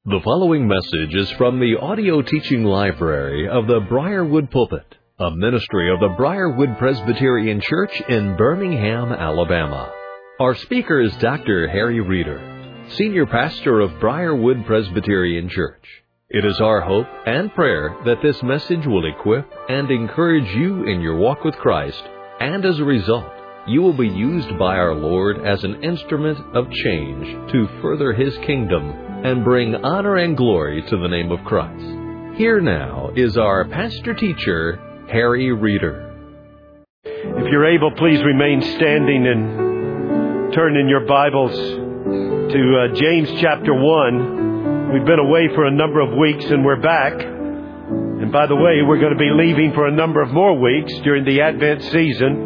The following message is from the audio teaching library of the Briarwood Pulpit, a ministry of the Briarwood Presbyterian Church in Birmingham, Alabama. Our speaker is Dr. Harry Reeder, Senior Pastor of Briarwood Presbyterian Church. It is our hope and prayer that this message will equip and encourage you in your walk with Christ, and as a result, you will be used by our Lord as an instrument of change to further His kingdom and bring honor and glory to the name of Christ. Here now is our pastor-teacher, Harry Reeder. If you're able, please remain standing and turn in your Bibles to James chapter 1. We've been away for a number of weeks and we're back. And by the way, we're going to be leaving for a number of more weeks during the Advent season.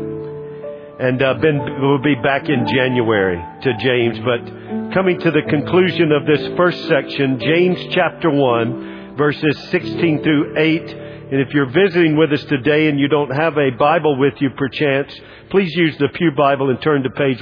And we'll be back in January to James. But coming to the conclusion of this first section, James chapter 1, verses 16 through 8. And if you're visiting with us today and you don't have a Bible with you perchance, please use the Pew Bible and turn to page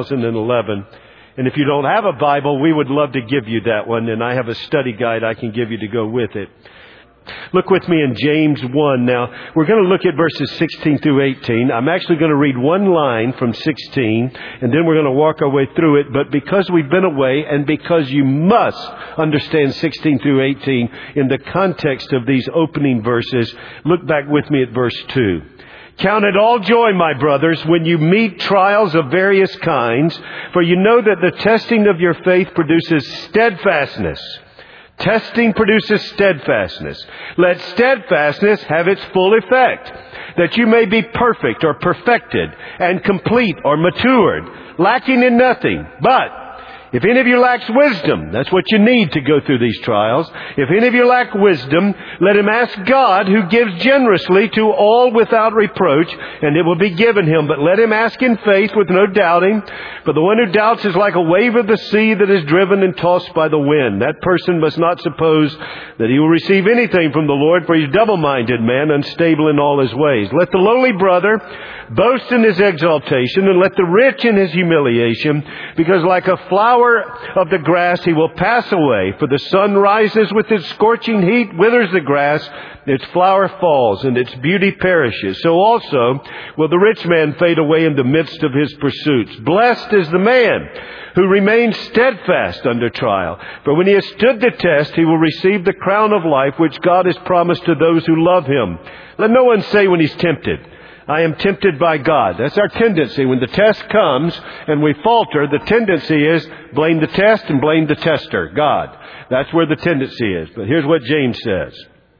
1011. And if you don't have a Bible, we would love to give you that one. And I have a study guide I can give you to go with it. Look with me in James 1. Now, we're going to look at verses 16 through 18. I'm actually going to read one line from 16, and then we're going to walk our way through it. But because we've been away, and because you must understand 16 through 18 in the context of these opening verses, look back with me at verse 2. Count it all joy, my brothers, when you meet trials of various kinds, for you know that the testing of your faith produces steadfastness. Testing produces steadfastness. Let steadfastness have its full effect, that you may be perfect or perfected and complete or matured, lacking in nothing. But if any of you lacks wisdom, that's what you need to go through these trials. If any of you lack wisdom, let him ask God, who gives generously to all without reproach, and it will be given him. But let him ask in faith with no doubting. For the one who doubts is like a wave of the sea that is driven and tossed by the wind. That person must not suppose that he will receive anything from the Lord, for he's double-minded man, unstable in all his ways. Let the lowly brother boast in his exaltation, and let the rich in his humiliation, because like a flower of the grass he will pass away. For the sun rises with its scorching heat, withers the grass, its flower falls, and its beauty perishes. So also will the rich man fade away in the midst of his pursuits. Blessed is the man who remains steadfast under trial. For when he has stood the test, he will receive the crown of life which God has promised to those who love him. Let no one say when he's tempted, I am tempted by God. That's our tendency. When the test comes and we falter, the tendency is blame the test and blame the tester, God. That's where the tendency is. But here's what James says.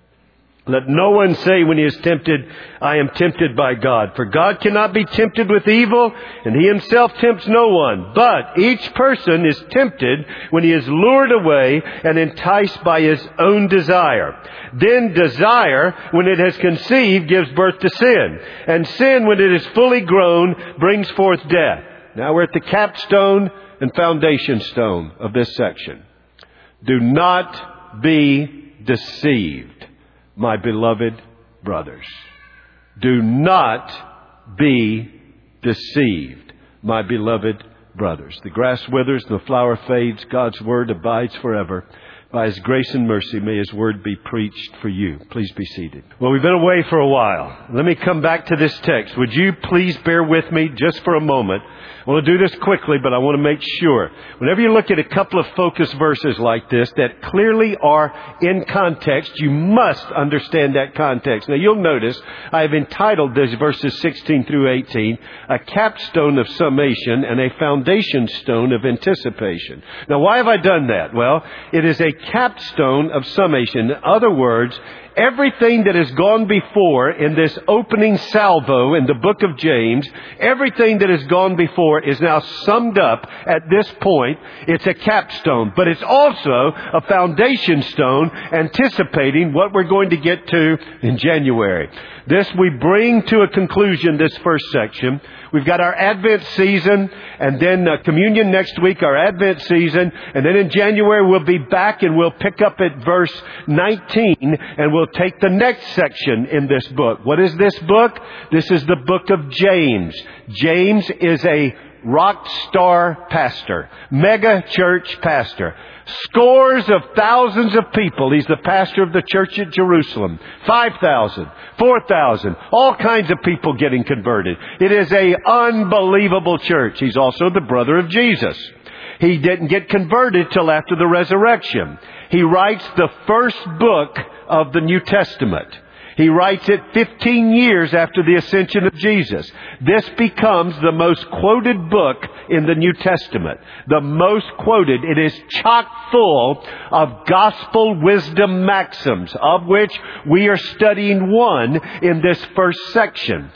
Let no one say when he is tempted, I am tempted by God. For God cannot be tempted with evil, and he himself tempts no one. But each person is tempted when he is lured away and enticed by his own desire. Then desire, when it has conceived, gives birth to sin. And sin, when it is fully grown, brings forth death. Now we're at the capstone and foundation stone of this section. Do not be deceived, my beloved brothers. Do not be deceived, my beloved brothers. The grass withers, the flower fades, God's word abides forever. By His grace and mercy, may His word be preached for you. Please be seated. Well, we've been away for a while. Let me come back to this text. Would you please bear with me just for a moment? I want to do this quickly, but I want to make sure. Whenever you look at a couple of focus verses like this that clearly are in context, you must understand that context. Now, you'll notice I have entitled these verses 16 through 18, a capstone of summation and a foundation stone of anticipation. Now, why have I done that? Well, it is a capstone of summation. In other words, everything that has gone before in this opening salvo in the book of James, everything that has gone before is now summed up at this point. It's a capstone, but it's also a foundation stone anticipating what we're going to get to in January. This we bring to a conclusion, this first section. We've got our Advent season, and then communion next week, our Advent season. And then in January, we'll be back and we'll pick up at verse 19, and we'll take the next section in this book. What is this book? This is the book of James. James is a rock star pastor, mega church pastor. Scores of thousands of people. He's the pastor of the church at Jerusalem. 5,000, 4,000, all kinds of people getting converted. It is an unbelievable church. He's also the brother of Jesus. He didn't get converted till after the resurrection. He writes the first book of the New Testament. He writes it 15 years after the ascension of Jesus. This becomes the most quoted book in the New Testament. The most quoted. It is chock full of gospel wisdom maxims, of which we are studying one in this first section.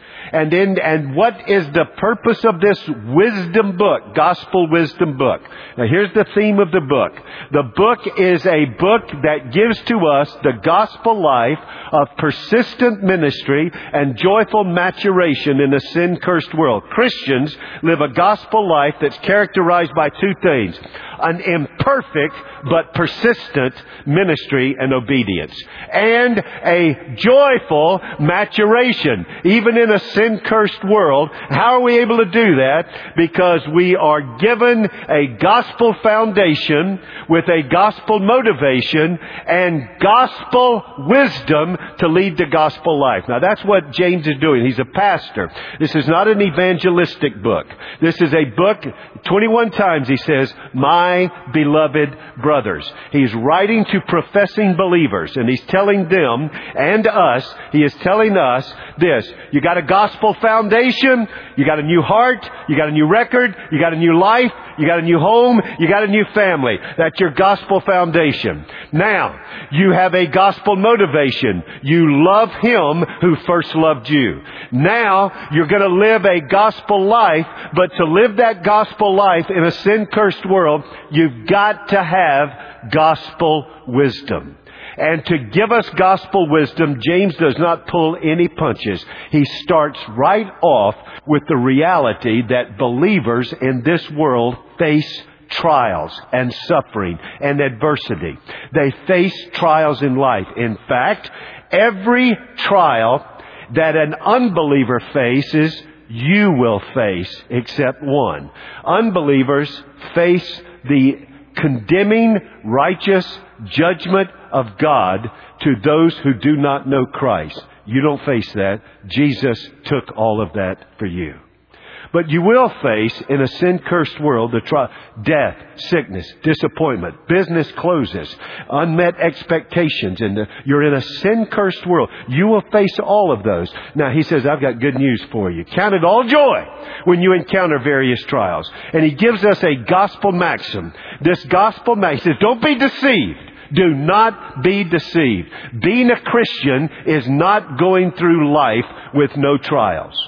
And what is the purpose of this wisdom book, gospel wisdom book? Now here's the theme of the book. The book is a book that gives to us the gospel life of persistent ministry and joyful maturation in a sin-cursed world. Christians live a gospel life that's characterized by two things: an imperfect but persistent ministry and obedience, and a joyful maturation, even in a sin-cursed world. How are we able to do that? Because we are given a gospel foundation with a gospel motivation and gospel wisdom to lead the gospel life. Now that's what James is doing. He's a pastor. This is not an evangelistic book. This is a book, 21 times he says, my beloved brothers. He's writing to professing believers, and he's telling them and us, he is telling us this: you got a gospel foundation, you got a new heart, you got a new record, you got a new life, you got a new home, you got a new family. That's your gospel foundation. Now, you have a gospel motivation. You love Him who first loved you. Now, you're going to live a gospel life, but to live that gospel life in a sin-cursed world, you've got to have gospel wisdom. And to give us gospel wisdom, James does not pull any punches. He starts right off with the reality that believers in this world face trials and suffering and adversity. They face trials in life. In fact, every trial that an unbeliever faces, you will face except one. Unbelievers face the condemning, righteous judgment of God to those who do not know Christ. You don't face that. Jesus took all of that for you. But you will face, in a sin-cursed world, death, sickness, disappointment, business closes, unmet expectations, and you're in a sin-cursed world. You will face all of those. Now, he says, I've got good news for you. Count it all joy when you encounter various trials. And he gives us a gospel maxim. This gospel maxim says, don't be deceived. Do not be deceived. Being a Christian is not going through life with no trials.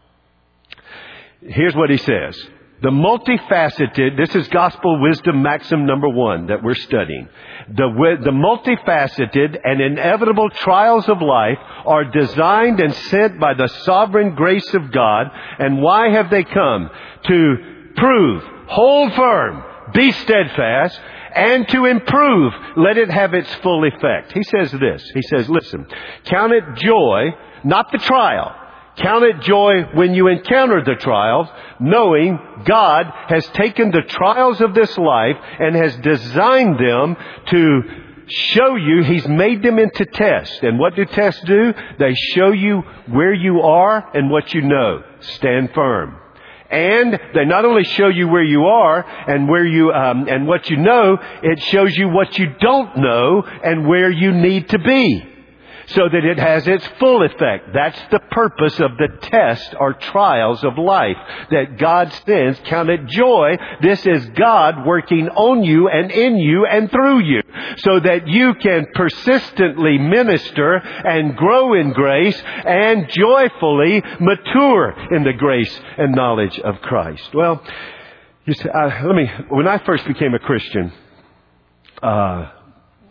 Here's what he says. The multifaceted, this is gospel wisdom maxim number 1 that we're studying. The multifaceted and inevitable trials of life are designed and sent by the sovereign grace of God. And why have they come? To prove, hold firm, be steadfast, and to improve, let it have its full effect. He says this. He says, listen, count it joy, not the trial. Count it joy when you encounter the trials, knowing God has taken the trials of this life and has designed them to show you. He's made them into tests. And what do tests do? They show you where you are and what you know. Stand firm. And they not only show you where you are and where you and what you know, it shows you what you don't know and where you need to be, so that it has its full effect. That's the purpose of the test or trials of life that God sends. Count it joy. This is God working on you and in you and through you, so that you can persistently minister and grow in grace and joyfully mature in the grace and knowledge of Christ. Well, you see, when I first became a Christian,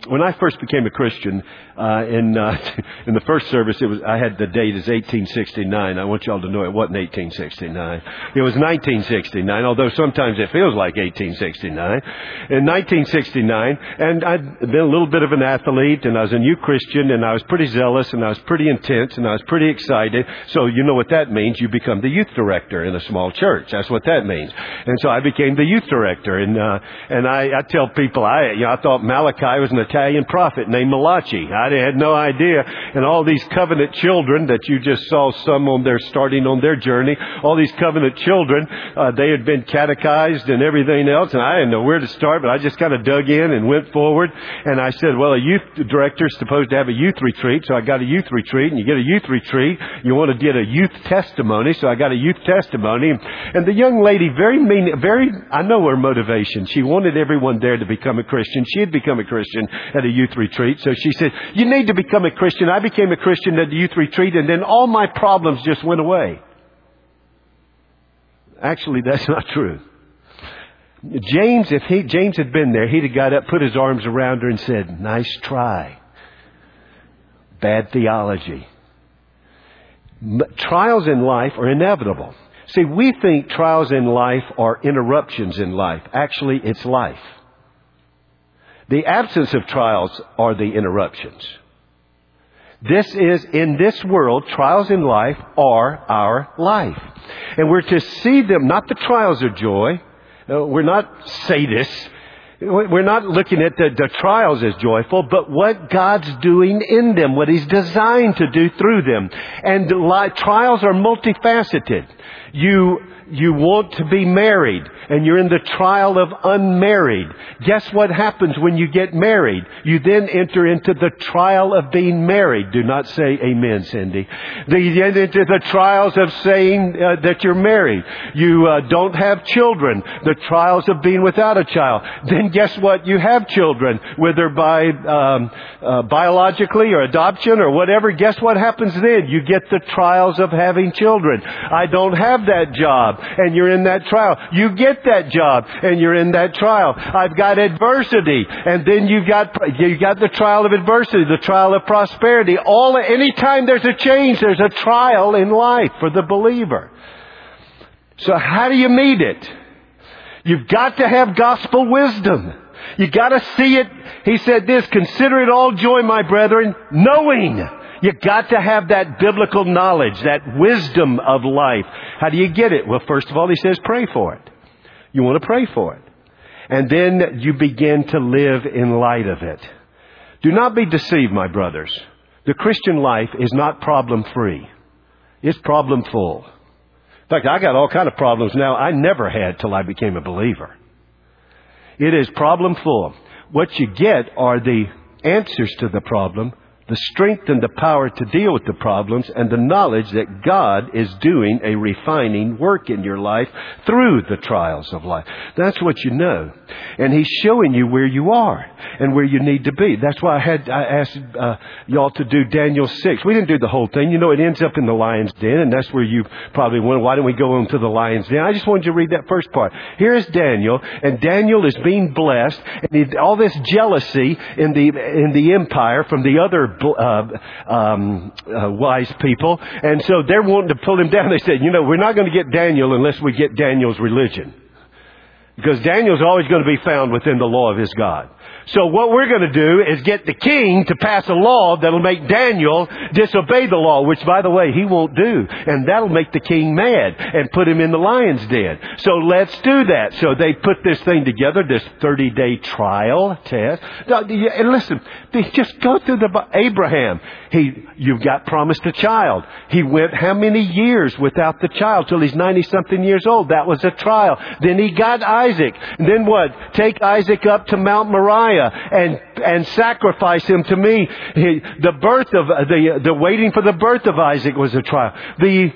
when I first became a Christian, in the first service, I had the date as 1869. I want y'all to know it wasn't 1869. It was 1969, although sometimes it feels like 1869. In 1969, and I'd been a little bit of an athlete, and I was a new Christian, and I was pretty zealous, and I was pretty intense, and I was pretty excited. So you know what that means. You become the youth director in a small church. That's what that means. And so I became the youth director, and I tell people, I thought Malachi was an Italian prophet named Malachi. I had no idea. And all these covenant children that you just saw, some on their starting on their journey, all these covenant children, they had been catechized and everything else, and I didn't know where to start, but I just kind of dug in and went forward. And I said, well, a youth director is supposed to have a youth retreat, so I got a youth retreat. And you get a youth retreat, you want to get a youth testimony, so I got a youth testimony. And the young lady, I know her motivation. She wanted everyone there to become a Christian. She had become a Christian at a youth retreat. So she said, you need to become a Christian. I became a Christian at the youth retreat, and then all my problems just went away. Actually, that's not true. James, if James had been there, he'd have got up, put his arms around her and said, nice try. Bad theology. Trials in life are inevitable. See, we think trials in life are interruptions in life. Actually, it's life. The absence of trials are the interruptions. In this world, trials in life are our life. And we're to see them, not the trials of joy. We're not sadists. We're not looking at the trials as joyful, but what God's doing in them, what He's designed to do through them. And trials are multifaceted. You want to be married, and you're in the trial of unmarried. Guess what happens when you get married? You then enter into the trial of being married. Do not say amen, Cindy. You get into the trials of saying that you're married. You don't have children. The trials of being without a child. Then guess what? You have children, whether by biologically or adoption or whatever. Guess what happens then? You get the trials of having children. I don't have that job. And you're in that trial. You get that job, and you're in that trial. I've got adversity, and then you got the trial of adversity, the trial of prosperity. Anytime there's a change, there's a trial in life for the believer. So how do you meet it? You've got to have gospel wisdom. You got to see it. He said this, consider it all joy, my brethren, knowing. You got to have that biblical knowledge, that wisdom of life. How do you get it? Well, first of all, he says pray for it. You want to pray for it. And then you begin to live in light of it. Do not be deceived, my brothers. The Christian life is not problem-free. It's problem-full. In fact, I got all kind of problems now I never had till I became a believer. It is problem-full. What you get are the answers to the problem, the strength and the power to deal with the problems, and the knowledge that God is doing a refining work in your life through the trials of life. That's what you know. And He's showing you where you are and where you need to be. That's why I asked y'all to do Daniel 6. We didn't do the whole thing. You know, it ends up in the lion's den, and that's where you probably wonder, why don't we go into the lion's den? I just wanted you to read that first part. Here is Daniel, and Daniel is being blessed, and all this jealousy in the empire from the other wise people. And so they're wanting to pull him down. They said, we're not going to get Daniel unless we get Daniel's religion. Because Daniel's always going to be found within the law of his God. So what we're going to do is get the king to pass a law that'll make Daniel disobey the law, which, by the way, he won't do. And that'll make the king mad and put him in the lion's den. So let's do that. So they put this thing together, this 30-day trial test. And listen, just go through Abraham. You've got promised a child. He went how many years without the child till he's 90-something years old? That was a trial. Then he got Isaac. And then what? Take Isaac up to Mount Moriah and sacrifice him to me. The waiting for the birth of Isaac was a trial. The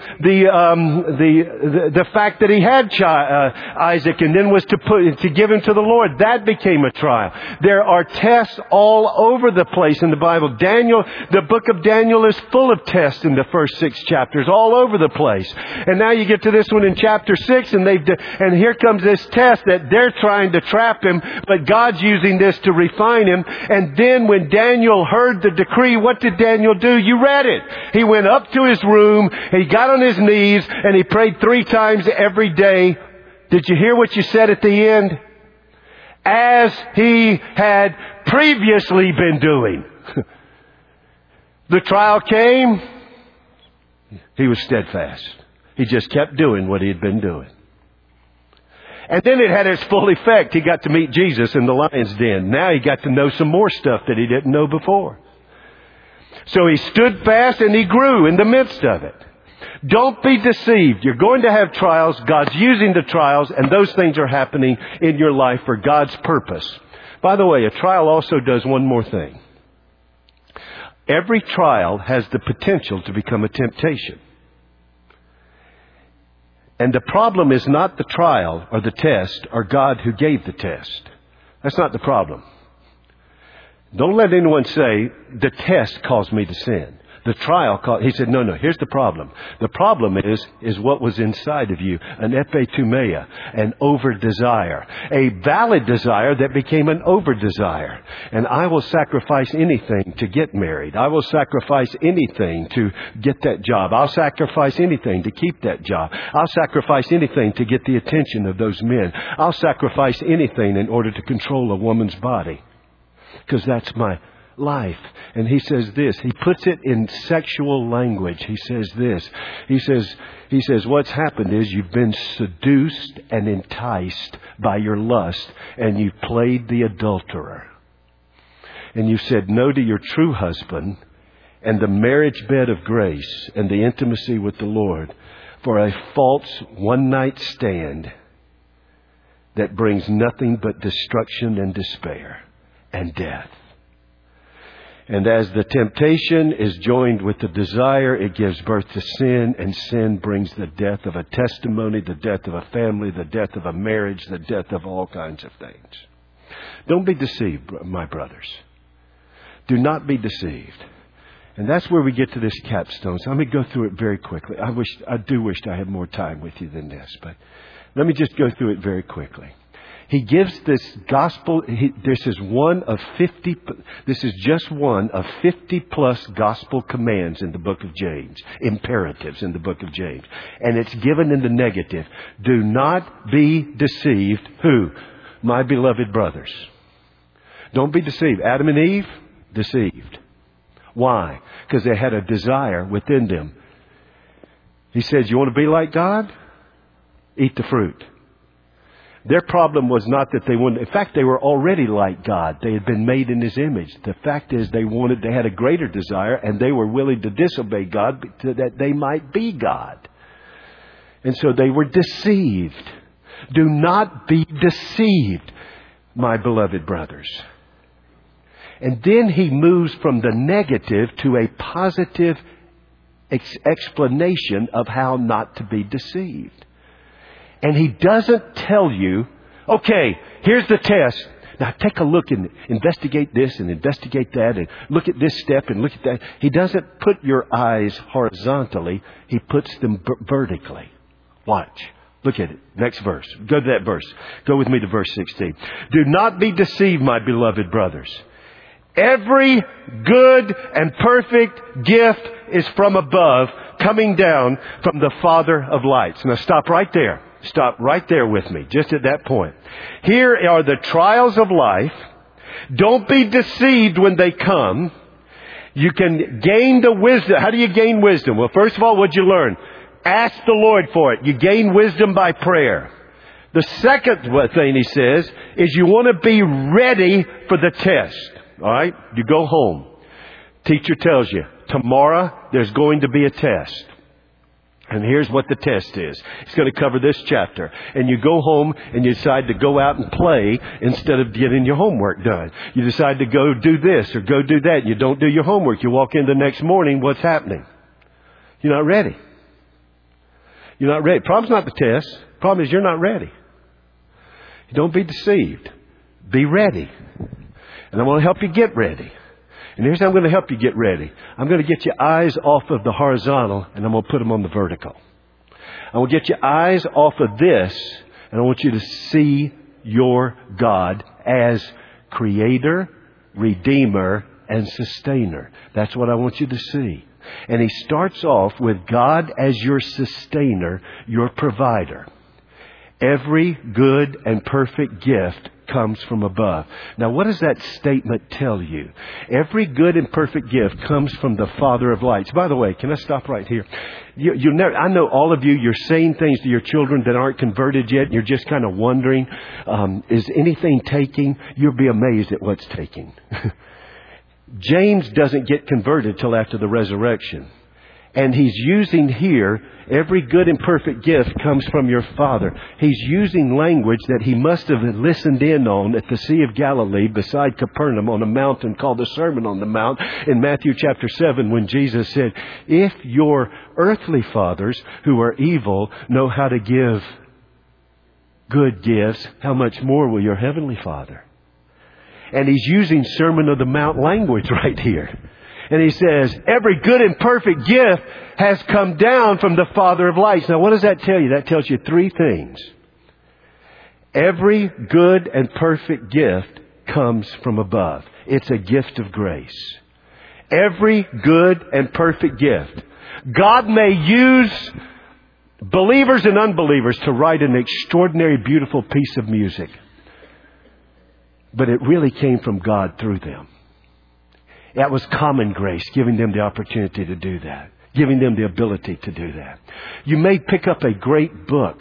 fact that he had Isaac and then was to give him to the Lord, that became a trial. There are tests all over the place in the Bible. The book of Daniel is full of tests in the first 6 chapters, all over the place. And now you get to this one in chapter 6, and here comes this test that they're trying to trap him, but God's using this to refine him. And then when Daniel heard the decree, what did Daniel do? You read it. He went up to his room, he got on his knees, and he prayed 3 times every day. Did you hear what you said at the end? As he had previously been doing. The trial came. He was steadfast. He just kept doing what he had been doing. And then it had its full effect. He got to meet Jesus in the lion's den. Now he got to know some more stuff that he didn't know before. So he stood fast and he grew in the midst of it. Don't be deceived. You're going to have trials. God's using the trials, and those things are happening in your life for God's purpose. By the way, a trial also does one more thing. Every trial has the potential to become a temptation. And the problem is not the trial or the test or God who gave the test. That's not the problem. Don't let anyone say, the test caused me to sin. The trial caused... He said, no, here's the problem. The problem is what was inside of you. An epithumia, an over-desire. A valid desire that became an over-desire. And I will sacrifice anything to get married. I will sacrifice anything to get that job. I'll sacrifice anything to keep that job. I'll sacrifice anything to get the attention of those men. I'll sacrifice anything in order to control a woman's body. Because that's my life. And he says this. He puts it in sexual language. He says this. He says what's happened is you've been seduced and enticed by your lust, and you've played the adulterer. And you said no to your true husband and the marriage bed of grace and the intimacy with the Lord for a false one-night stand that brings nothing but destruction and despair and death. And as the temptation is joined with the desire, it gives birth to sin, and sin brings the death of a testimony, the death of a family, the death of a marriage, the death of all kinds of things. Don't be deceived, my brothers. Do not be deceived. And that's where we get to this capstone. So let me go through it very quickly. I do wish I had more time with you than this, but let me just go through it very quickly. He gives this gospel. This is just one of 50 plus gospel commands in the book of James, imperatives in the book of James. And it's given in the negative. Do not be deceived. Who? My beloved brothers. Don't be deceived. Adam and Eve, deceived. Why? Because they had a desire within them. He says, you want to be like God? Eat the fruit. Their problem was not that they wanted... In fact, they were already like God. They had been made in His image. The fact is they had a greater desire, and they were willing to disobey God so that they might be God. And so they were deceived. Do not be deceived, my beloved brothers. And then he moves from the negative to a positive explanation of how not to be deceived. And he doesn't tell you, okay, here's the test. Now take a look and investigate this and investigate that and look at this step and look at that. He doesn't put your eyes horizontally. He puts them vertically. Watch. Look at it. Next verse. Go to that verse. Go with me to verse 16. Do not be deceived, my beloved brothers. Every good and perfect gift is from above, coming down from the Father of lights. Now stop right there. Stop right there with me, just at that point. Here are the trials of life. Don't be deceived when they come. You can gain the wisdom. How do you gain wisdom? Well, first of all, what'd you learn? Ask the Lord for it. You gain wisdom by prayer. The second thing he says is you want to be ready for the test. All right? You go home. Teacher tells you, tomorrow there's going to be a test. And here's what the test is. It's going to cover this chapter. And you go home and you decide to go out and play instead of getting your homework done. You decide to go do this or go do that. You don't do your homework. You walk in the next morning. What's happening? You're not ready. You're not ready. Problem's not the test. Problem is you're not ready. Don't be deceived. Be ready. And I want to help you get ready. And here's how I'm going to help you get ready. I'm going to get your eyes off of the horizontal, and I'm going to put them on the vertical. I will get your eyes off of this, and I want you to see your God as Creator, Redeemer, and Sustainer. That's what I want you to see. And he starts off with God as your sustainer, your provider. Every good and perfect gift comes from above. Now, what does that statement tell you? Every good and perfect gift comes from the Father of lights. By the way, can I stop right here? I know all of you, you're saying things to your children that aren't converted yet. You're just kind of wondering, is anything taking? You'll be amazed at what's taking. James doesn't get converted till after the resurrection. And he's using here, every good and perfect gift comes from your Father. He's using language that he must have listened in on at the Sea of Galilee beside Capernaum on a mountain called the Sermon on the Mount in Matthew chapter 7, when Jesus said, if your earthly fathers who are evil know how to give good gifts, how much more will your heavenly Father? And he's using Sermon on the Mount language right here. And he says, every good and perfect gift has come down from the Father of lights. Now, what does that tell you? That tells you three things. Every good and perfect gift comes from above. It's a gift of grace. Every good and perfect gift. God may use believers and unbelievers to write an extraordinary, beautiful piece of music. But it really came from God through them. That was common grace, giving them the opportunity to do that. Giving them the ability to do that. You may pick up a great book.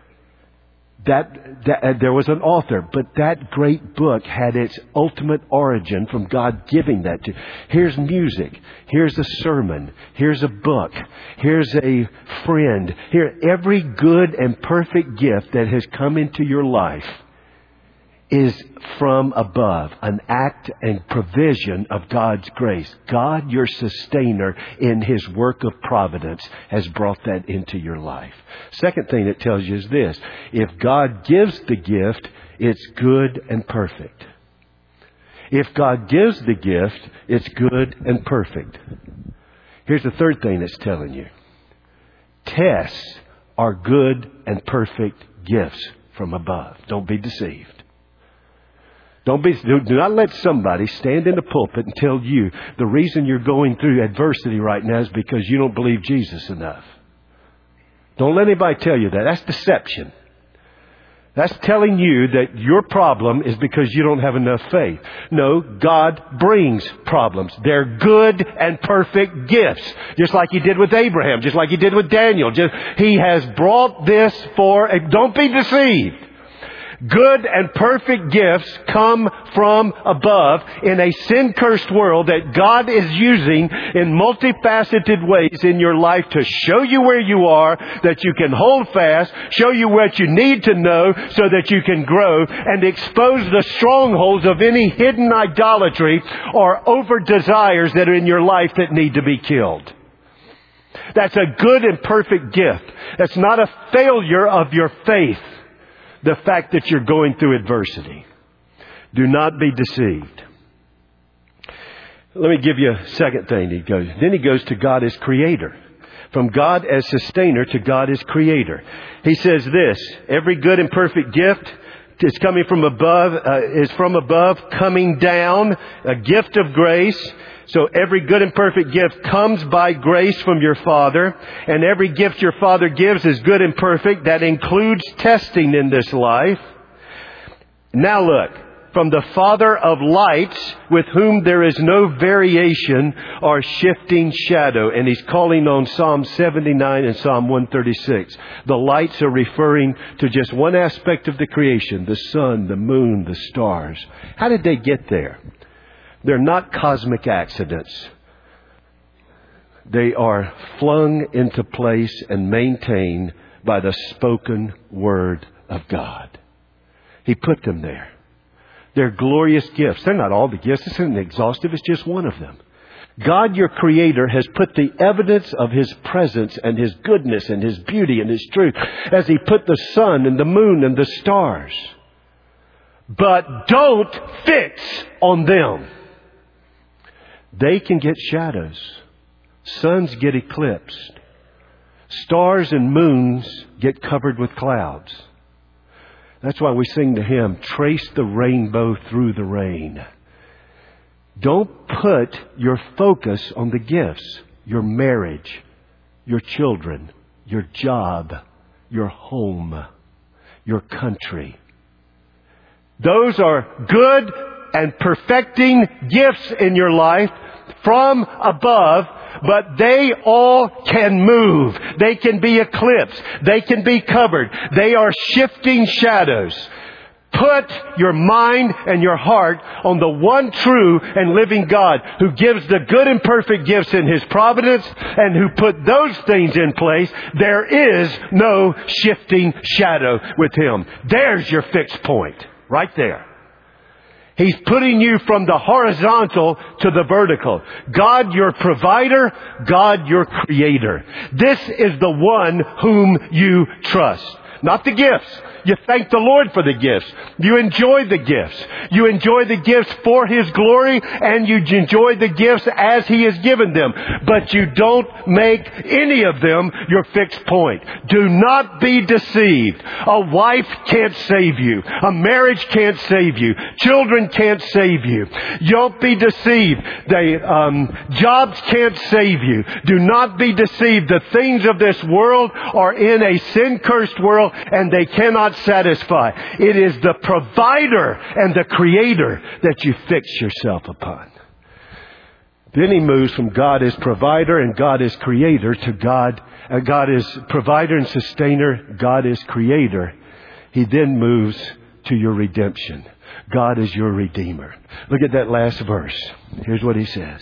There was an author, but that great book had its ultimate origin from God giving that to you. Here's music. Here's a sermon. Here's a book. Here's a friend. Here, every good and perfect gift that has come into your life is from above, an act and provision of God's grace. God, your sustainer in His work of providence, has brought that into your life. Second thing it tells you is this. If God gives the gift, it's good and perfect. If God gives the gift, it's good and perfect. Here's the third thing it's telling you. Tests are good and perfect gifts from above. Don't be deceived. Do not let somebody stand in the pulpit and tell you the reason you're going through adversity right now is because you don't believe Jesus enough. Don't let anybody tell you that. That's deception. That's telling you that your problem is because you don't have enough faith. No, God brings problems. They're good and perfect gifts. Just like He did with Abraham. Just like He did with Daniel. He has brought this don't be deceived. Good and perfect gifts come from above in a sin-cursed world that God is using in multifaceted ways in your life to show you where you are, that you can hold fast, show you what you need to know so that you can grow, and expose the strongholds of any hidden idolatry or over desires that are in your life that need to be killed. That's a good and perfect gift. That's not a failure of your faith. The fact that you're going through adversity. Do not be deceived. Let me give you a second thing. Then he goes to God as creator. From God as sustainer to God as creator. He says this, every good and perfect gift is coming from above, coming down, a gift of grace. So every good and perfect gift comes by grace from your Father. And every gift your Father gives is good and perfect. That includes testing in this life. Now look, from the Father of lights, with whom there is no variation or shifting shadow. And he's calling on Psalm 79 and Psalm 136. The lights are referring to just one aspect of the creation, the sun, the moon, the stars. How did they get there? They're not cosmic accidents. They are flung into place and maintained by the spoken word of God. He put them there. They're glorious gifts. They're not all the gifts. This isn't exhaustive. It's just one of them. God, your Creator, has put the evidence of His presence and His goodness and His beauty and His truth as He put the sun and the moon and the stars. But don't fix on them. They can get shadows. Suns get eclipsed. Stars and moons get covered with clouds. That's why we sing the hymn, trace the rainbow through the rain. Don't put your focus on the gifts, your marriage, your children, your job, your home, your country. Those are good and perfecting gifts in your life from above, but they all can move. They can be eclipsed. They can be covered. They are shifting shadows. Put your mind and your heart on the one true and living God who gives the good and perfect gifts in His providence and who put those things in place. There is no shifting shadow with Him. There's your fixed point. Right there. He's putting you from the horizontal to the vertical. God, your provider. God, your creator. This is the one whom you trust. Not the gifts. You thank the Lord for the gifts. You enjoy the gifts. You enjoy the gifts for His glory, and you enjoy the gifts as He has given them. But you don't make any of them your fixed point. Do not be deceived. A wife can't save you. A marriage can't save you. Children can't save you. Don't be deceived. Jobs can't save you. Do not be deceived. The things of this world are in a sin-cursed world, and they cannot satisfy. It is the provider and the creator that you fix yourself upon. Then he moves from God as provider and God as creator to God is provider and sustainer, God is creator. He then moves to your redemption. God is your redeemer. Look at that last verse. Here's what he says.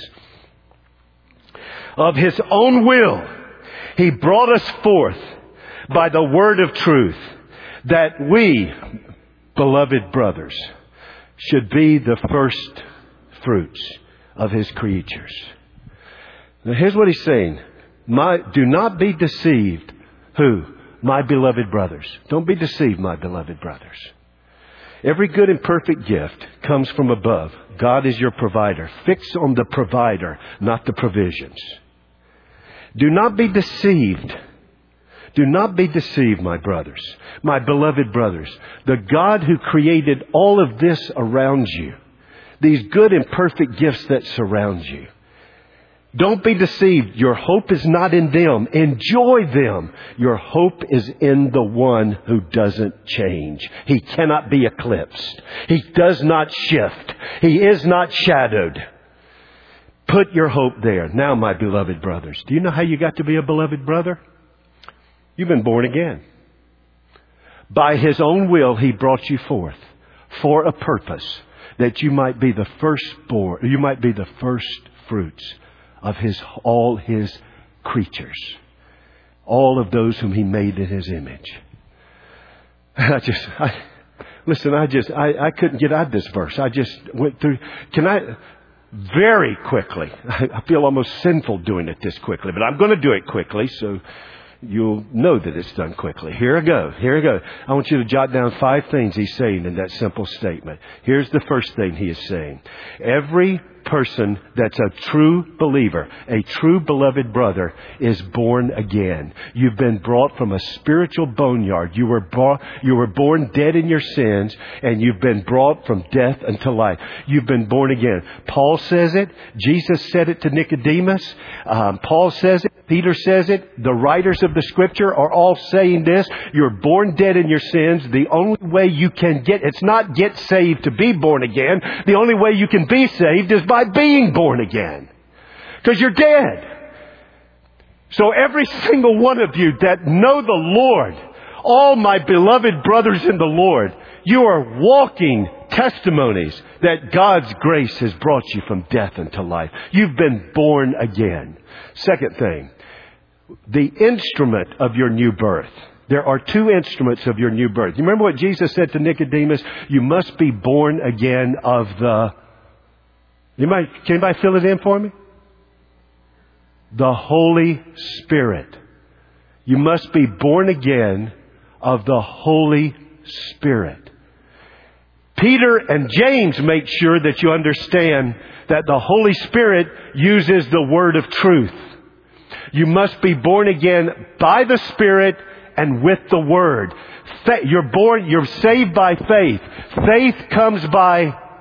Of His own will, He brought us forth by the word of truth, that we, beloved brothers, should be the first fruits of His creatures. Now here's what he's saying. Do not be deceived. Who? My beloved brothers. Don't be deceived, my beloved brothers. Every good and perfect gift comes from above. God is your provider. Fix on the provider, not the provisions. Do not be deceived. Do not be deceived, my brothers, my beloved brothers. The God who created all of this around you, these good and perfect gifts that surround you. Don't be deceived. Your hope is not in them. Enjoy them. Your hope is in the one who doesn't change. He cannot be eclipsed. He does not shift. He is not shadowed. Put your hope there. Now, my beloved brothers, do you know how you got to be a beloved brother? You've been born again. By His own will, He brought you forth for a purpose, that you might be the firstborn, you might be the first fruits of all His creatures, all of those whom He made in His image. I couldn't get out of this verse. I just went through. Very quickly. I feel almost sinful doing it this quickly, but I'm going to do it quickly, so you'll know that it's done quickly. Here I go. I want you to jot down 5 things He's saying in that simple statement. Here's the first thing He is saying. Every person that's a true believer, a true beloved brother, is born again. You've been brought from a spiritual boneyard. You were born dead in your sins, and you've been brought from death unto life. You've been born again. Paul says it. Jesus said it to Nicodemus. Paul says it. Peter says it. The writers of the Scripture are all saying this. You're born dead in your sins. The only way you can it's not get saved to be born again. The only way you can be saved is by being born again. Because you're dead. So every single one of you that know the Lord, all my beloved brothers in the Lord, you are walking testimonies that God's grace has brought you from death into life. You've been born again. Second thing, the instrument of your new birth. There are 2 instruments of your new birth. You remember what Jesus said to Nicodemus? You must be born again of the... Can anybody fill it in for me? The Holy Spirit. You must be born again of the Holy Spirit. Peter and James make sure that you understand that the Holy Spirit uses the word of truth. You must be born again by the Spirit and with the Word. You're saved by faith. Faith comes by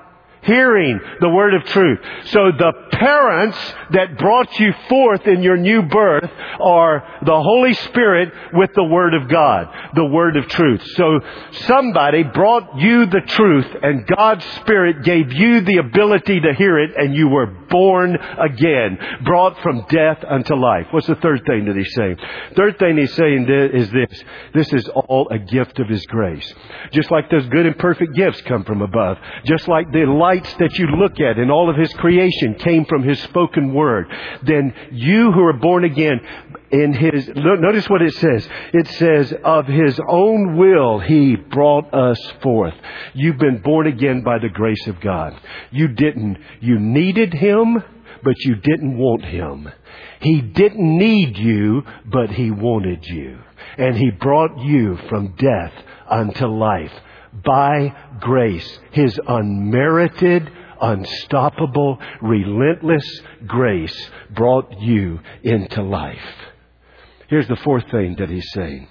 Hearing the word of truth. So the parents that brought you forth in your new birth are the Holy Spirit with the Word of God, the Word of truth. So somebody brought you the truth, and God's Spirit gave you the ability to hear it, and you were born again, brought from death unto life. What's the third thing that he's saying? Third thing he's saying is this. This is all a gift of His grace. Just like those good and perfect gifts come from above. Just like the lights that you look at in all of His creation came from His spoken word. Then you who are born again in His, notice what it says. It says, of His own will He brought us forth. You've been born again by the grace of God. You needed Him, but you didn't want Him. He didn't need you, but He wanted you. And He brought you from death unto life by grace. His unmerited, unstoppable, relentless grace brought you into life. Here's the fourth thing that he's saying.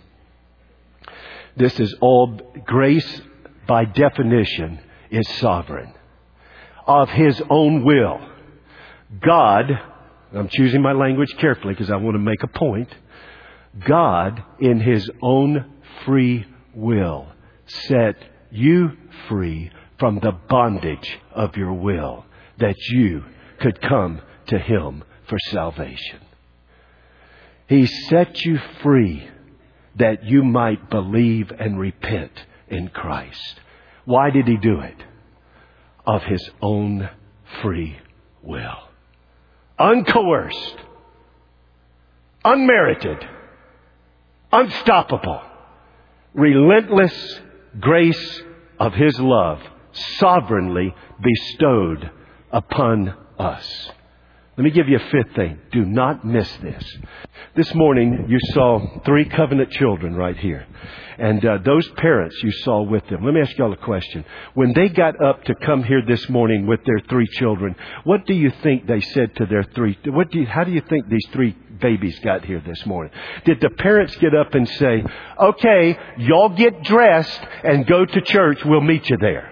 This is all grace, by definition, is sovereign. Of His own will. God, I'm choosing my language carefully because I want to make a point. God, in His own free will, set you free from the bondage of your will, that you could come to Him for salvation. He set you free that you might believe and repent in Christ. Why did He do it? Of His own free will. Uncoerced. Unmerited. Unstoppable. Relentless grace of His love sovereignly bestowed upon us. Let me give you a fifth thing. Do not miss this. This morning you saw 3 covenant children right here. And those parents you saw with them. Let me ask y'all a question. When they got up to come here this morning with their 3 children, what do you think they said to their 3? How do you think these 3 babies got here this morning? Did the parents get up and say, okay, y'all get dressed and go to church. We'll meet you there?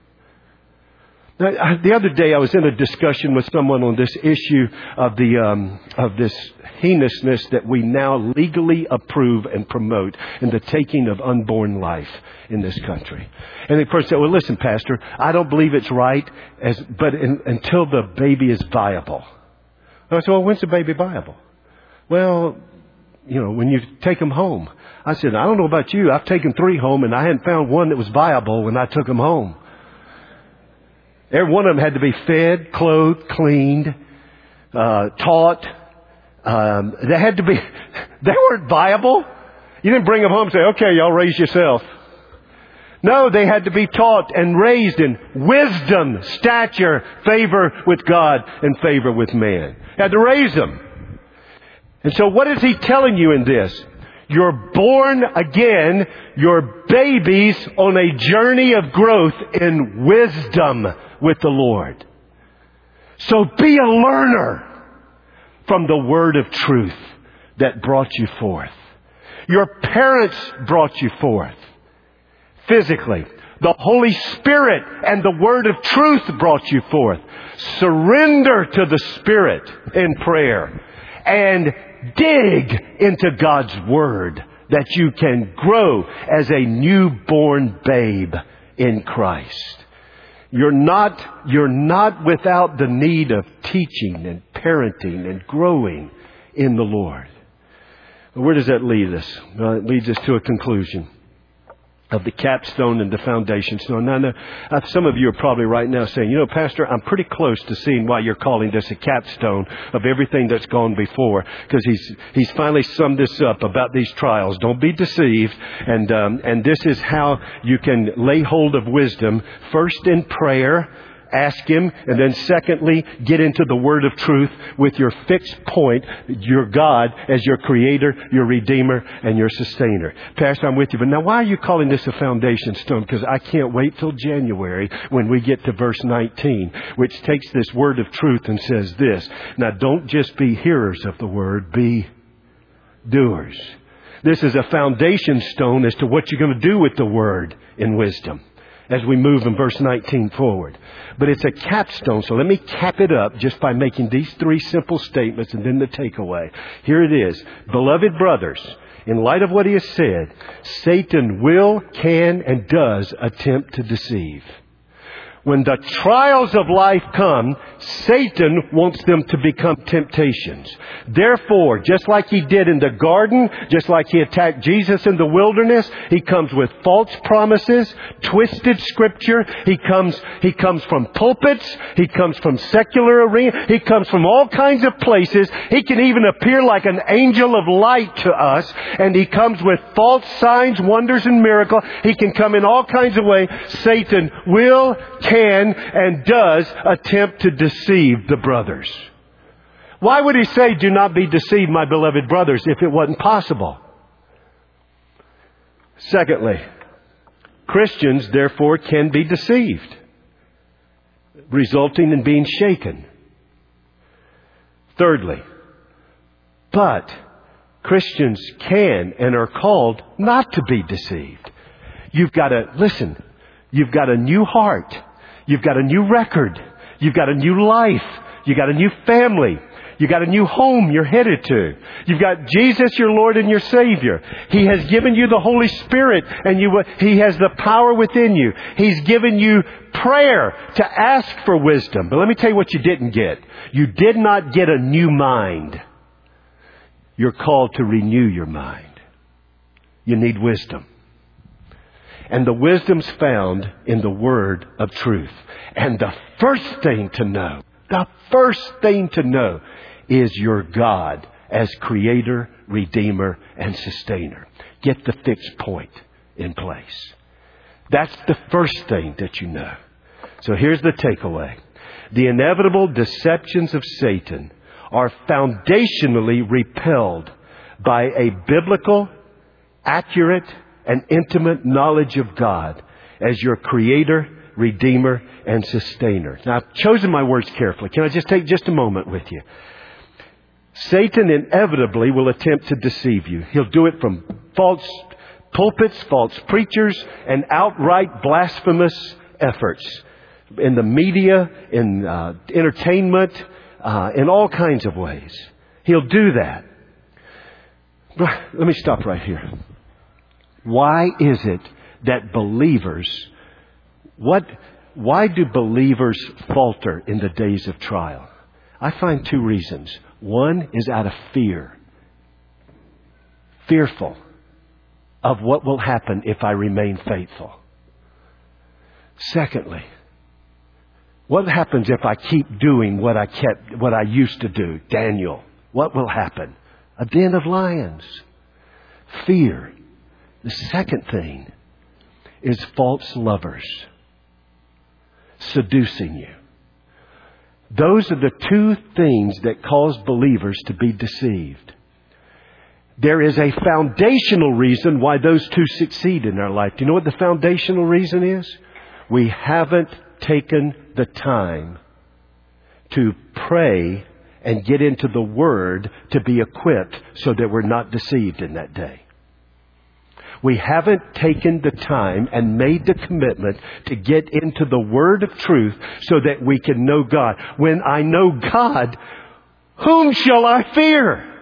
The other day I was in a discussion with someone on this issue of this heinousness that we now legally approve and promote in the taking of unborn life in this country. And the person said, well, listen, Pastor, I don't believe it's right, until the baby is viable. And I said, well, when's the baby viable? Well, when you take them home. I said, I don't know about you. I've taken 3 home and I hadn't found one that was viable when I took them home. Every one of them had to be fed, clothed, cleaned, taught. They weren't viable. You didn't bring them home and say, okay, y'all raise yourself. No, they had to be taught and raised in wisdom, stature, favor with God, and favor with man. Had to raise them. And so what is he telling you in this? You're born again. You're babies on a journey of growth in wisdom with the Lord. So be a learner from the word of truth that brought you forth. Your parents brought you forth physically. The Holy Spirit and the word of truth brought you forth. Surrender to the Spirit in prayer and dig into God's word that you can grow as a newborn babe in Christ. You're not without the need of teaching and parenting and growing in the Lord. Where does that lead us? Well, it leads us to a conclusion of the capstone and the foundation stone. Now, some of you are probably right now saying, Pastor, I'm pretty close to seeing why you're calling this a capstone of everything that's gone before, because he's finally summed this up about these trials. Don't be deceived. And this is how you can lay hold of wisdom. First in prayer. Ask Him, and then secondly, get into the word of truth with your fixed point, your God as your creator, your redeemer, and your sustainer. Pastor, I'm with you. But now why are you calling this a foundation stone? Because I can't wait till January when we get to verse 19, which takes this word of truth and says this. Now don't just be hearers of the word, be doers. This is a foundation stone as to what you're going to do with the word in wisdom. as we move in verse 19 forward. But it's a capstone, so let me cap it up just by making these three simple statements and then the takeaway. Here it is. Beloved brothers, in light of what he has said, Satan will, can, and does attempt to deceive. When the trials of life come, Satan wants them to become temptations. Therefore, just like he did in the garden, just like he attacked Jesus in the wilderness, he comes with false promises, twisted scripture. He comes from pulpits. He comes from secular arena. He comes from all kinds of places. He can even appear like an angel of light to us. And he comes with false signs, wonders, and miracles. He can come in all kinds of ways. Satan will, can, and does attempt to deceive the brothers. Why would he say, do not be deceived, my beloved brothers, if it wasn't possible? Secondly, Christians, therefore, can be deceived, resulting in being shaken. Thirdly, but Christians can and are called not to be deceived. You've got to, listen, you've got a new heart. You've got a new record. You've got a new life. You've got a new family. You've got a new home you're headed to. You've got Jesus, your Lord and your Savior. He has given you the Holy Spirit, and He has the power within you. He's given you prayer to ask for wisdom. But let me tell you what you didn't get. You did not get a new mind. You're called to renew your mind. You need wisdom. And the wisdom's found in the word of truth. And the first thing to know is your God as Creator, Redeemer, and Sustainer. Get the fixed point in place. That's the first thing that you know. So here's the takeaway. The inevitable deceptions of Satan are foundationally repelled by a biblical, accurate, and intimate knowledge of God as your Creator, Redeemer, and Sustainer. Now, I've chosen my words carefully. Can I just take just a moment with you? Satan inevitably will attempt to deceive you. He'll do it from false pulpits, false preachers, and outright blasphemous efforts in the media, in entertainment, in all kinds of ways. He'll do that. Let me stop right here. Why is it that why do believers falter in the days of trial? I find two reasons. One is out of fear. Fearful of what will happen if I remain faithful. Secondly, what happens if I keep doing what I used to do? Daniel, what will happen? A den of lions. Fear. The second thing is false lovers seducing you. Those are the two things that cause believers to be deceived. There is a foundational reason why those two succeed in our life. Do you know what the foundational reason is? We haven't taken the time to pray and get into the Word to be equipped so that we're not deceived in that day. We haven't taken the time and made the commitment to get into the Word of truth so that we can know God. When I know God, whom shall I fear?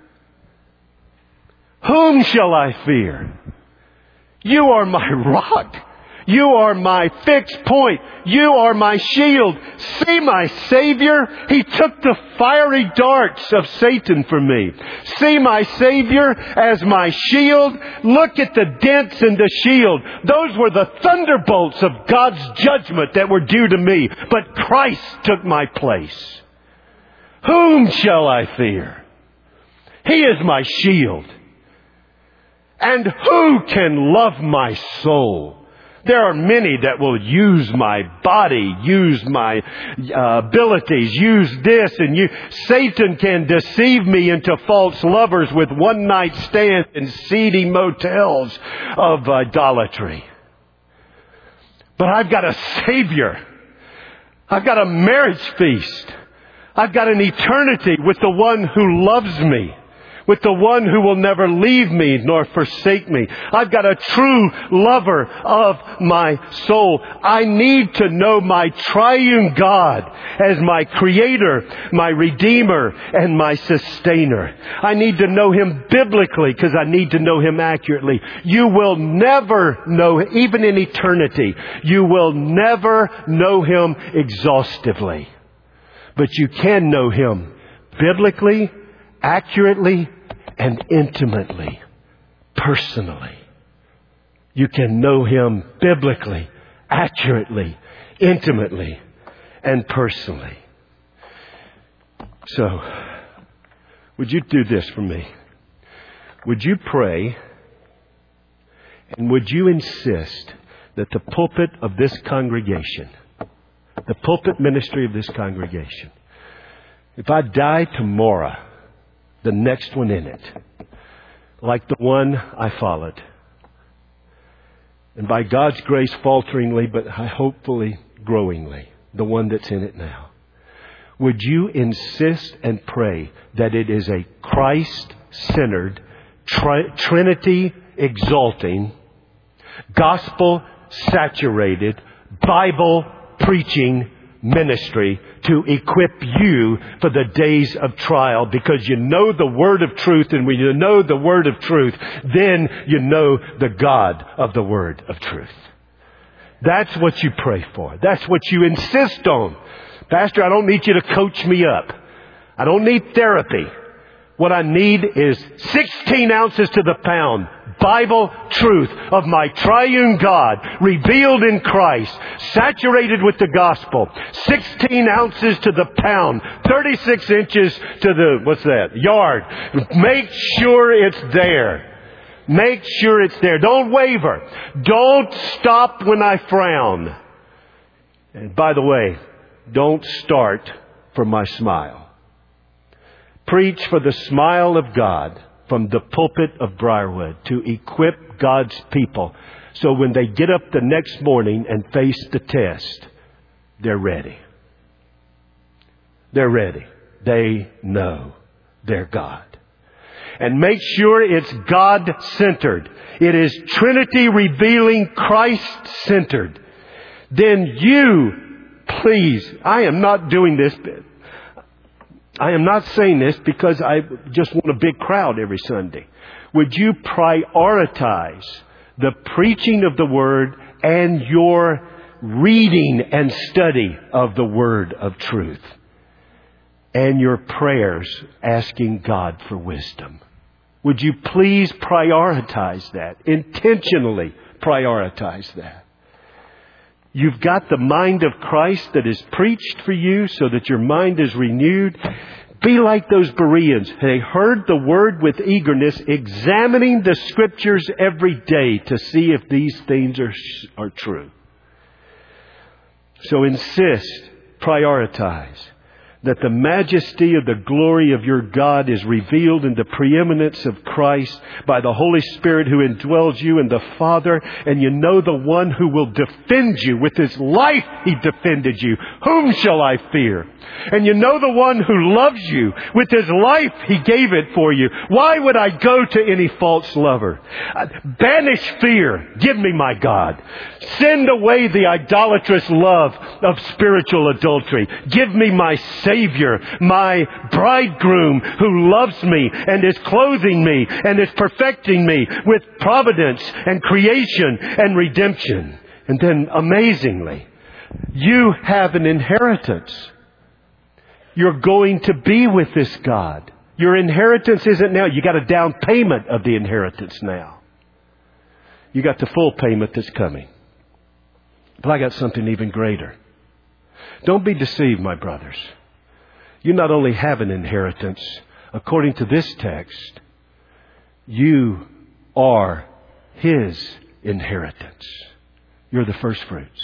Whom shall I fear? You are my rock. You are my fixed point. You are my shield. See my Savior. He took the fiery darts of Satan for me. See my Savior as my shield. Look at the dents in the shield. Those were the thunderbolts of God's judgment that were due to me. But Christ took my place. Whom shall I fear? He is my shield. And who can love my soul? There are many that will use my body, use my abilities, use this and you. Satan can deceive me into false lovers with one night stands in seedy motels of idolatry. But I've got a Savior. I've got a marriage feast. I've got an eternity with the one who loves me, with the one who will never leave me nor forsake me. I've got a true lover of my soul. I need to know my triune God as my Creator, my Redeemer, and my Sustainer. I need to know Him biblically because I need to know Him accurately. You will never know, even in eternity, you will never know Him exhaustively. But you can know Him biblically, accurately, and intimately, personally. You can know Him biblically, accurately, intimately, and personally. So, would you do this for me? Would you pray, and would you insist that the pulpit of this congregation, the pulpit ministry of this congregation, if I die tomorrow, the next one in it, like the one I followed, and by God's grace falteringly, but hopefully growingly, the one that's in it now, would you insist and pray that it is a Christ-centered, Trinity-exalting, gospel-saturated, Bible-preaching ministry to equip you for the days of trial, because you know the word of truth, and when you know the word of truth, then you know the God of the word of truth. That's what you pray for. That's what you insist on. Pastor, I don't need you to coach me up. I don't need therapy. What I need is 16 ounces to the pound Bible truth of my triune God revealed in Christ, saturated with the gospel. 16 ounces to the pound, 36 inches to the, yard. Make sure it's there. Make sure it's there. Don't waver. Don't stop when I frown. And by the way, don't start for my smile. Preach for the smile of God from the pulpit of Briarwood to equip God's people so when they get up the next morning and face the test, they're ready. They're ready. They know their God. And make sure it's God-centered. It is Trinity revealing, Christ-centered. Then you, please, I am not doing this. I am not saying this because I just want a big crowd every Sunday. Would you prioritize the preaching of the Word and your reading and study of the Word of truth? And your prayers asking God for wisdom. Would you please prioritize that? Intentionally prioritize that. You've got the mind of Christ that is preached for you so that your mind is renewed. Be like those Bereans. They heard the Word with eagerness, examining the Scriptures every day to see if these things are true. So insist, prioritize, that the majesty of the glory of your God is revealed in the preeminence of Christ by the Holy Spirit who indwells you and the Father. And you know the one who will defend you. With His life He defended you. Whom shall I fear? And you know the one who loves you. With His life He gave it for you. Why would I go to any false lover? Banish fear. Give me my God. Send away the idolatrous love of spiritual adultery. Give me my Savior, my bridegroom who loves me and is clothing me and is perfecting me with providence and creation and redemption. And then amazingly, you have an inheritance. You're going to be with this God. Your inheritance isn't now. You got a down payment of the inheritance now. You got the full payment that's coming. But I got something even greater. Don't be deceived, my brothers. You not only have an inheritance, according to this text, you are His inheritance. You're the first fruits.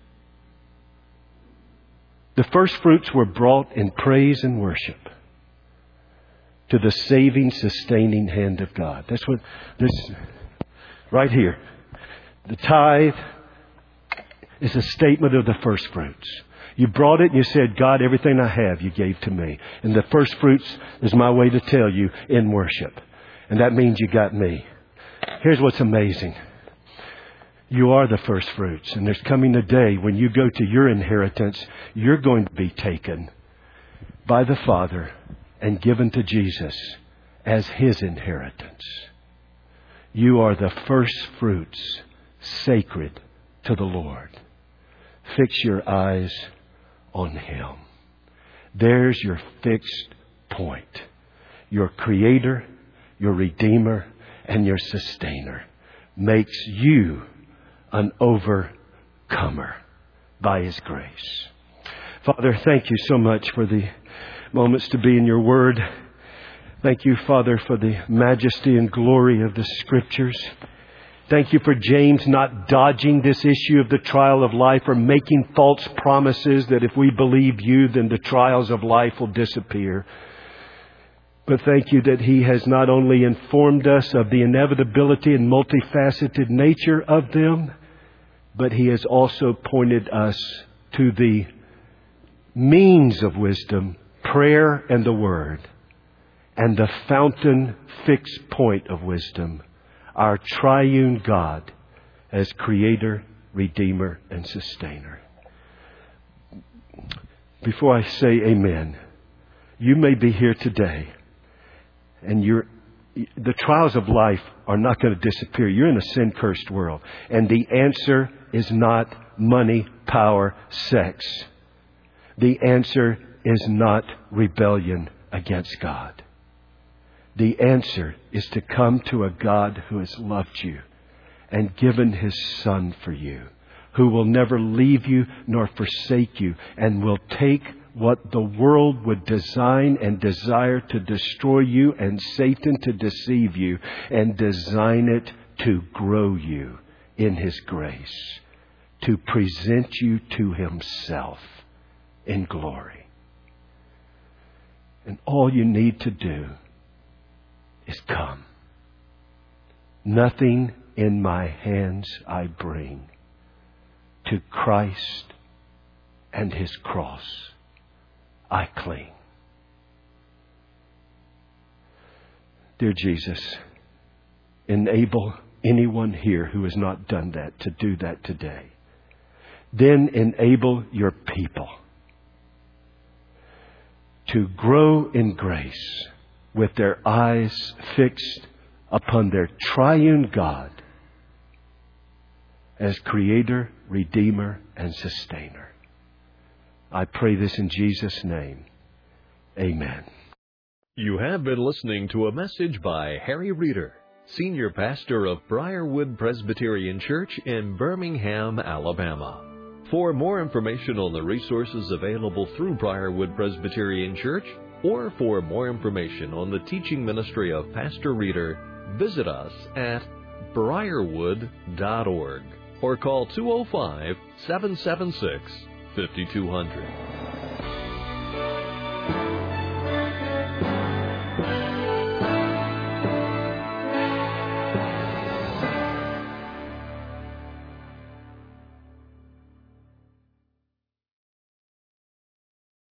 The first fruits were brought in praise and worship to the saving, sustaining hand of God. That's what this right here. The tithe is a statement of the first fruits. You brought it and you said, God, everything I have you gave to me. And the first fruits is my way to tell you in worship. And that means you got me. Here's what's amazing. You are the first fruits. And there's coming a day when you go to your inheritance, you're going to be taken by the Father and given to Jesus as His inheritance. You are the first fruits, sacred to the Lord. Fix your eyes on Him. There's your fixed point. Your Creator, your Redeemer, and your Sustainer makes you an overcomer by His grace. Father, thank you so much for the moments to be in your Word. Thank you, Father, for the majesty and glory of the Scriptures. Thank you for James not dodging this issue of the trial of life or making false promises that if we believe you, then the trials of life will disappear. But thank you that he has not only informed us of the inevitability and multifaceted nature of them, but he has also pointed us to the means of wisdom, prayer and the Word, and the fountain fixed point of wisdom, our triune God as Creator, Redeemer, and Sustainer. Before I say amen, you may be here today and the trials of life are not going to disappear. You're in a sin-cursed world. And the answer is not money, power, sex. The answer is not rebellion against God. The answer is to come to a God who has loved you and given His Son for you, who will never leave you nor forsake you, and will take what the world would design and desire to destroy you and Satan to deceive you, and design it to grow you in His grace, to present you to Himself in glory. And all you need to do is come. Nothing in my hands I bring. To Christ and His cross I cling. Dear Jesus, enable anyone here who has not done that to do that today. Then enable your people to grow in grace with their eyes fixed upon their triune God as Creator, Redeemer, and Sustainer. I pray this in Jesus' name. Amen. You have been listening to a message by Harry Reeder, Senior Pastor of Briarwood Presbyterian Church in Birmingham, Alabama. For more information on the resources available through Briarwood Presbyterian Church, or for more information on the teaching ministry of Pastor Reeder, visit us at briarwood.org or call 205-776-5200.